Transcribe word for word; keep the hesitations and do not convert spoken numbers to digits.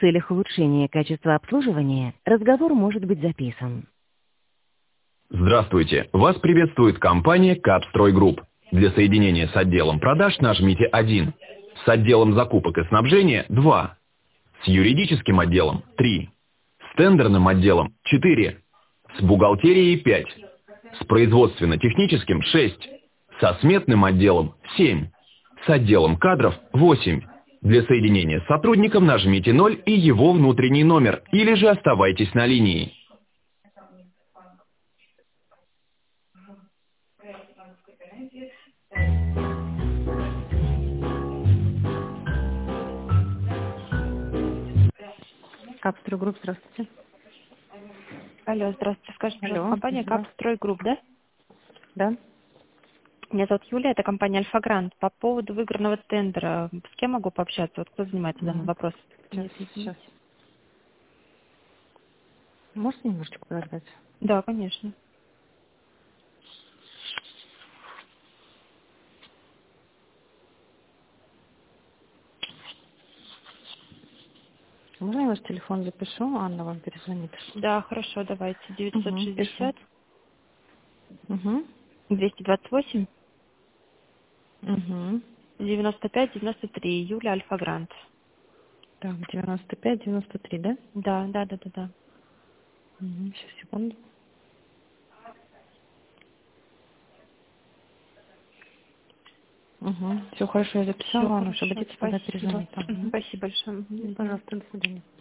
В целях улучшения качества обслуживания разговор может быть записан. Здравствуйте! Вас приветствует компания Капстрой Групп. Для соединения с отделом продаж нажмите один. С отделом закупок и снабжения – два. С юридическим отделом – три. С тендерным отделом – четыре. С бухгалтерией – пять. С производственно-техническим – шесть. Со сметным отделом – семь. С отделом кадров – восемь. Для соединения с сотрудником нажмите ноль и его внутренний номер, или же оставайтесь на линии. Капстрой Групп, здравствуйте. Алло, здравствуйте. Скажите, пожалуйста, Алло, компания да. Капстрой Групп, да? Да. Меня зовут Юлия, это компания Альфа-Грант. По поводу выигранного тендера, с кем могу пообщаться? Вот кто занимается данным Мгм. вопросом? Сейчас, сейчас. Можете немножечко подождать? Да, конечно. Можно я ваш телефон запишу, Анна вам перезвонит? Да, хорошо, давайте. девятьсот Угу, пишу. шестьдесят Угу. двести двадцать восемь Угу. девяносто пять девяносто три. Юлия Альфа-Грант. Так, девяносто пять девяносто три, да? Да, да, да, да, да. Угу. Сейчас, секунду. Угу. Все хорошо, я записала, Все, Анна, хорошо. чтобы обратиться, когда Спасибо. перезвонить там. Мгм, Угу. Спасибо большое. Мгм, до свидания. Пожалуйста, до свидания.